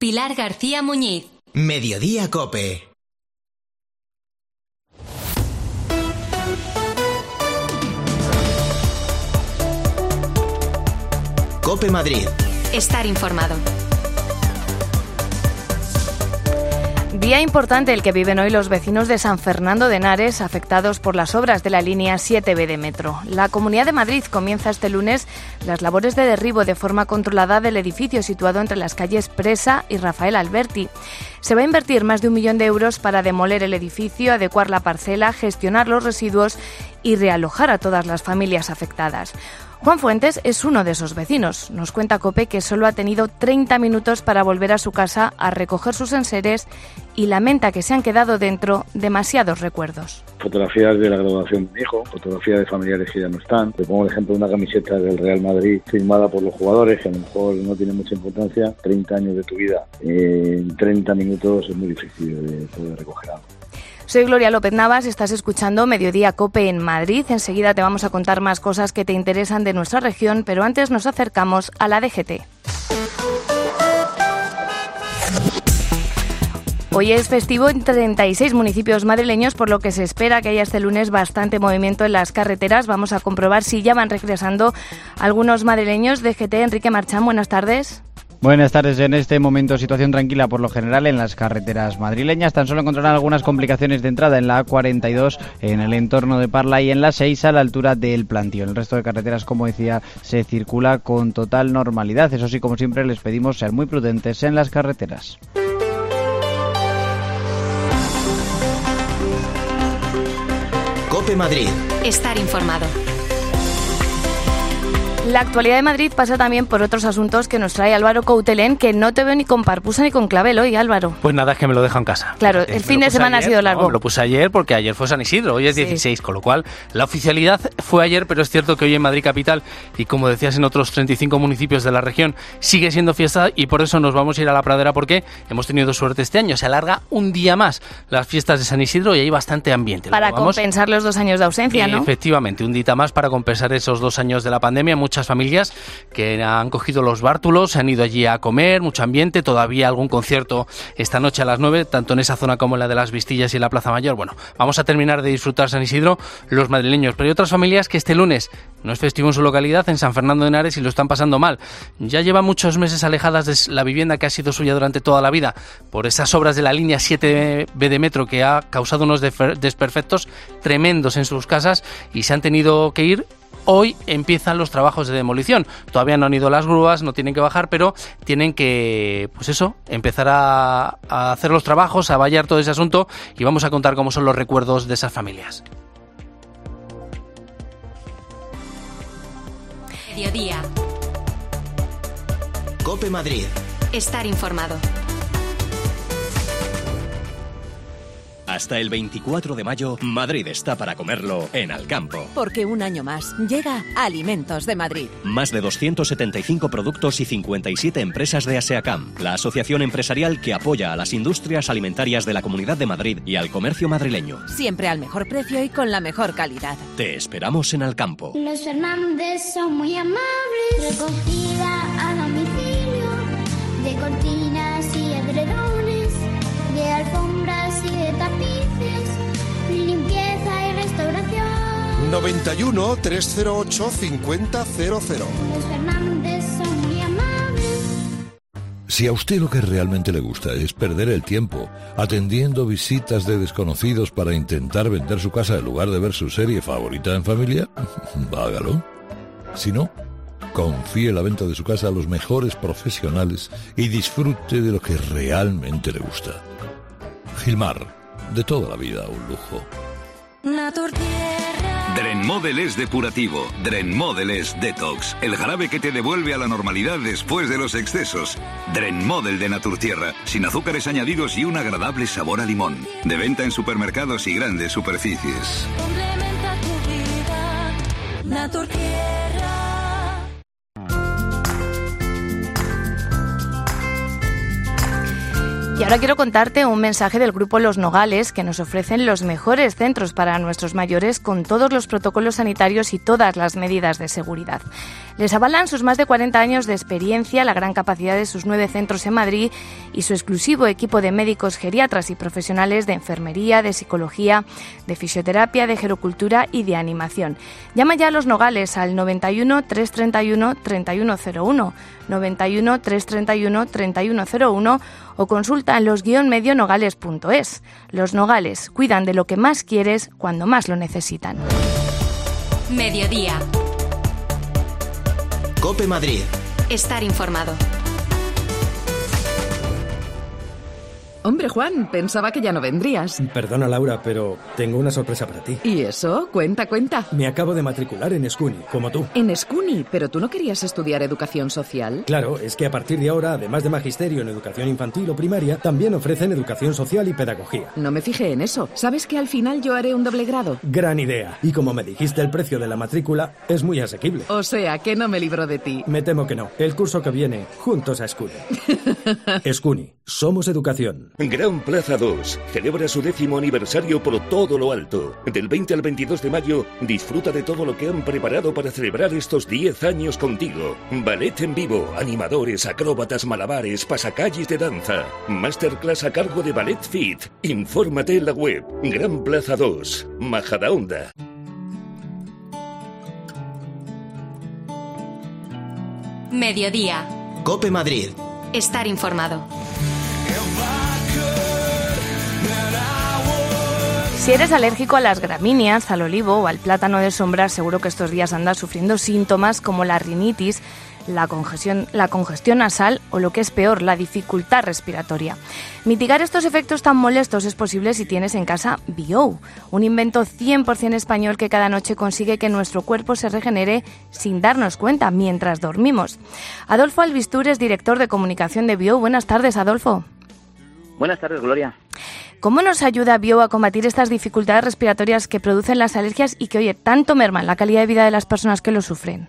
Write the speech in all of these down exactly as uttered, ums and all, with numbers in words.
Pilar García Muñiz. Mediodía COPE. COPE Madrid. Estar informado. Día importante el que viven hoy los vecinos de San Fernando de Henares, afectados por las obras de la línea siete be de metro. La Comunidad de Madrid comienza este lunes las labores de derribo de forma controlada del edificio situado entre las calles Presa y Rafael Alberti. Se va a invertir más de un millón de euros para demoler el edificio, adecuar la parcela, gestionar los residuos y realojar a todas las familias afectadas. Juan Fuentes es uno de esos vecinos. Nos cuenta COPE que solo ha tenido treinta minutos para volver a su casa a recoger sus enseres y lamenta que se han quedado dentro demasiados recuerdos. Fotografías de la graduación de mi hijo, fotografías de familiares que ya no están. Te pongo el ejemplo de una camiseta del Real Madrid firmada por los jugadores, que a lo mejor no tiene mucha importancia. treinta años de tu vida, en treinta minutos es muy difícil de poder recoger algo. Soy Gloria López Navas, estás escuchando Mediodía COPE en Madrid. Enseguida te vamos a contar más cosas que te interesan de nuestra región, pero antes nos acercamos a la D G T. Hoy es festivo en treinta y seis municipios madrileños, por lo que se espera que haya este lunes bastante movimiento en las carreteras. Vamos a comprobar si ya van regresando algunos madrileños. D G T, Enrique Marchán, buenas tardes. Buenas tardes. En este momento situación tranquila por lo general en las carreteras madrileñas. Tan solo encontrarán algunas complicaciones de entrada en la A cuarenta y dos en el entorno de Parla y en la seis a la altura del Plantío. En el resto de carreteras, como decía, se circula con total normalidad. Eso sí, como siempre, les pedimos ser muy prudentes en las carreteras. COPE Madrid. Estar informado. La actualidad de Madrid pasa también por otros asuntos que nos trae Álvaro Coutelén, que no te veo ni con Parpusa ni con clavel hoy, Álvaro. Pues nada, es que me lo dejo en casa. Claro, el me fin de semana ayer, ha sido largo. No, me lo puse ayer porque ayer fue San Isidro, hoy es sí. dieciséis, con lo cual la oficialidad fue ayer, pero es cierto que hoy en Madrid capital y como decías en otros treinta y cinco municipios de la región sigue siendo fiesta y por eso nos vamos a ir a la Pradera porque hemos tenido suerte este año. Se alarga un día más las fiestas de San Isidro y hay bastante ambiente. Para vamos, compensar los dos años de ausencia, ¿no? Efectivamente, un día más para compensar esos dos años de la pandemia. Muchas familias que han cogido los bártulos, se han ido allí a comer, mucho ambiente, todavía algún concierto esta noche a las nueve, tanto en esa zona como en la de las Vistillas y en la Plaza Mayor. Bueno, vamos a terminar de disfrutar San Isidro los madrileños, pero hay otras familias que este lunes no es festivo en su localidad, en San Fernando de Henares, y lo están pasando mal. Ya llevan muchos meses alejadas de la vivienda que ha sido suya durante toda la vida por esas obras de la línea siete be de metro que ha causado unos desperfectos tremendos en sus casas y se han tenido que ir. Hoy empiezan los trabajos de demolición. Todavía no han ido las grúas, no tienen que bajar, pero tienen que, pues eso, empezar a, a hacer los trabajos, a vallar todo ese asunto y vamos a contar cómo son los recuerdos de esas familias. Mediodía. COPE Madrid. Estar informado. Hasta el veinticuatro de mayo, Madrid está para comerlo en Alcampo. Porque un año más llega Alimentos de Madrid. Más de doscientos setenta y cinco productos y cincuenta y siete empresas de ASEACAM, la asociación empresarial que apoya a las industrias alimentarias de la Comunidad de Madrid y al comercio madrileño. Siempre al mejor precio y con la mejor calidad. Te esperamos en Alcampo. Los Fernández son muy amables. Recogida a domicilio de cortinas y edredones, de alfombras y de tapices, limpieza y restauración. noventa y uno, trescientos ocho, cincuenta cero cero. Los Fernández son muy amables. Si a usted lo que realmente le gusta es perder el tiempo atendiendo visitas de desconocidos para intentar vender su casa en lugar de ver su serie favorita en familia, hágalo. Si no, confíe la venta de su casa a los mejores profesionales y disfrute de lo que realmente le gusta. Gilmar, de toda la vida un lujo. Drenmodel es depurativo, Drenmodel es detox, el jarabe que te devuelve a la normalidad después de los excesos. Drenmodel de Naturtierra, sin azúcares añadidos y un agradable sabor a limón. De venta en supermercados y grandes superficies. Complementa tu vida, Naturtierra. Y ahora quiero contarte un mensaje del grupo Los Nogales, que nos ofrecen los mejores centros para nuestros mayores con todos los protocolos sanitarios y todas las medidas de seguridad. Les avalan sus más de cuarenta años de experiencia, la gran capacidad de sus nueve centros en Madrid y su exclusivo equipo de médicos geriatras y profesionales de enfermería, de psicología, de fisioterapia, de gerocultura y de animación. Llama ya a Los Nogales al noventa y uno, trescientos treinta y uno, treinta y uno cero uno, noventa y uno, trescientos treinta y uno, treinta y uno cero uno o consulta en los guion medio nogales punto es. Los Nogales cuidan de lo que más quieres cuando más lo necesitan. Mediodía. COPE Madrid. Estar informado. Hombre, Juan, pensaba que ya no vendrías. Perdona, Laura, pero tengo una sorpresa para ti. ¿Y eso? Cuenta, cuenta. Me acabo de matricular en Escuni, como tú. ¿En Escuni? ¿Pero tú no querías estudiar educación social? Claro, es que a partir de ahora, además de magisterio en educación infantil o primaria, también ofrecen educación social y pedagogía. No me fijé en eso. ¿Sabes que al final yo haré un doble grado? Gran idea. Y como me dijiste el precio de la matrícula, es muy asequible. O sea, que no me libro de ti. Me temo que no. El curso que viene, juntos a Escuni. Escuni, somos educación. Gran Plaza dos celebra su décimo aniversario por todo lo alto. Del veinte al veintidós de mayo, disfruta de todo lo que han preparado para celebrar estos diez años contigo. Ballet en vivo, animadores, acróbatas, malabares, pasacalles de danza. Masterclass a cargo de Ballet Fit. Infórmate en la web. Gran Plaza dos, Majadahonda. Mediodía. COPE Madrid. Estar informado. Si eres alérgico a las gramíneas, al olivo o al plátano de sombra, seguro que estos días andas sufriendo síntomas como la rinitis, la congestión, la congestión nasal o, lo que es peor, la dificultad respiratoria. Mitigar estos efectos tan molestos es posible si tienes en casa Bio, un invento cien por ciento español que cada noche consigue que nuestro cuerpo se regenere sin darnos cuenta mientras dormimos. Adolfo Albistur es director de comunicación de Bio. Buenas tardes, Adolfo. Buenas tardes, Gloria. ¿Cómo nos ayuda Bio a combatir estas dificultades respiratorias que producen las alergias y que, oye, tanto merman la calidad de vida de las personas que lo sufren?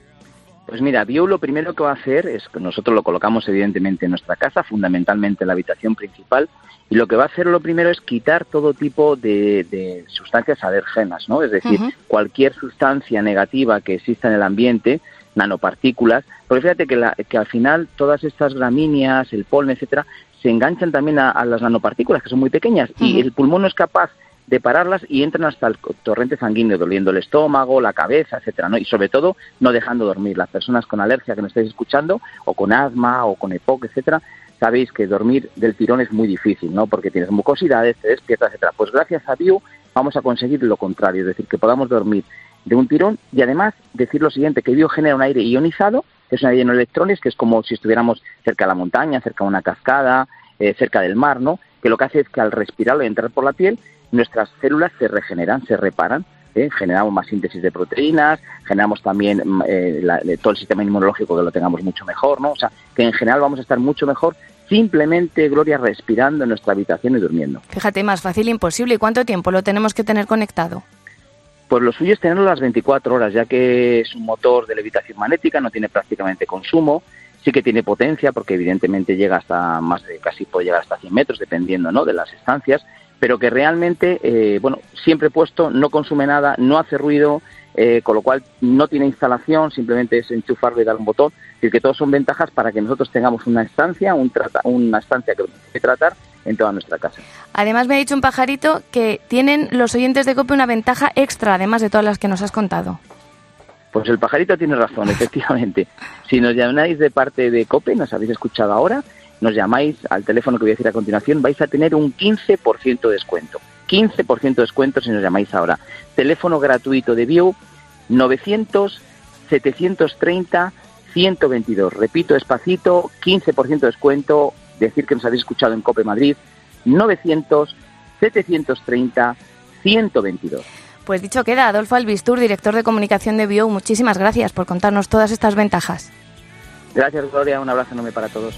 Pues mira, Bio lo primero que va a hacer es que nosotros lo colocamos evidentemente en nuestra casa, fundamentalmente en la habitación principal, y lo que va a hacer lo primero es quitar todo tipo de, de sustancias alergenas, ¿no? Es decir, uh-huh. cualquier sustancia negativa que exista en el ambiente, nanopartículas, porque fíjate que, la, que al final todas estas gramíneas, el polen, etcétera, se enganchan también a, a las nanopartículas, que son muy pequeñas, uh-huh. y el pulmón no es capaz de pararlas y entran hasta el torrente sanguíneo, doliendo el estómago, la cabeza, etcétera, ¿no? Y sobre todo, no dejando dormir. Las personas con alergia que nos estáis escuchando, o con asma, o con EPOC, etcétera, sabéis que dormir del tirón es muy difícil, ¿no? Porque tienes mucosidades, te despiertas, etcétera. Pues gracias a Bio vamos a conseguir lo contrario, es decir, que podamos dormir de un tirón y además decir lo siguiente, que Bio genera un aire ionizado, que es un aire lleno de electrones, que es como si estuviéramos cerca de la montaña, cerca de una cascada, eh, cerca del mar, ¿no? Que lo que hace es que al respirarlo y entrar por la piel, nuestras células se regeneran, se reparan, ¿eh? Generamos más síntesis de proteínas, generamos también eh, la, todo el sistema inmunológico que lo tengamos mucho mejor, ¿no? O sea, que en general vamos a estar mucho mejor simplemente, Gloria, respirando en nuestra habitación y durmiendo. Fíjate, más fácil imposible. ¿Y cuánto tiempo lo tenemos que tener conectado? Pues lo suyo es tenerlo las veinticuatro horas, ya que es un motor de levitación magnética, no tiene prácticamente consumo, sí que tiene potencia, porque evidentemente llega hasta más de, casi puede llegar hasta cien metros, dependiendo, ¿no?, de las estancias, pero que realmente, eh, bueno, siempre puesto, no consume nada, no hace ruido, eh, con lo cual no tiene instalación, simplemente es enchufarlo y dar un botón. Es decir, que todos son ventajas para que nosotros tengamos una estancia, un trata, una estancia que, que tratar en toda nuestra casa. Además, me ha dicho un pajarito que tienen los oyentes de COPE una ventaja extra, además de todas las que nos has contado. Pues el pajarito tiene razón, efectivamente. Si nos llamáis de parte de COPE, nos habéis escuchado ahora, nos llamáis al teléfono que voy a decir a continuación, vais a tener un quince por ciento de descuento. quince por ciento de descuento si nos llamáis ahora. Teléfono gratuito de Bio, novecientos, setecientos treinta, ciento veintidós. Repito, despacito, quince por ciento de descuento, decir que nos habéis escuchado en COPE Madrid, novecientos, setecientos treinta, ciento veintidós. Pues dicho queda, Adolfo Albistur, director de comunicación de Bio, muchísimas gracias por contarnos todas estas ventajas. Gracias, Gloria, un abrazo enorme para todos.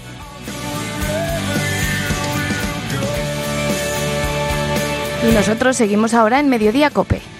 Y nosotros seguimos ahora en Mediodía COPE.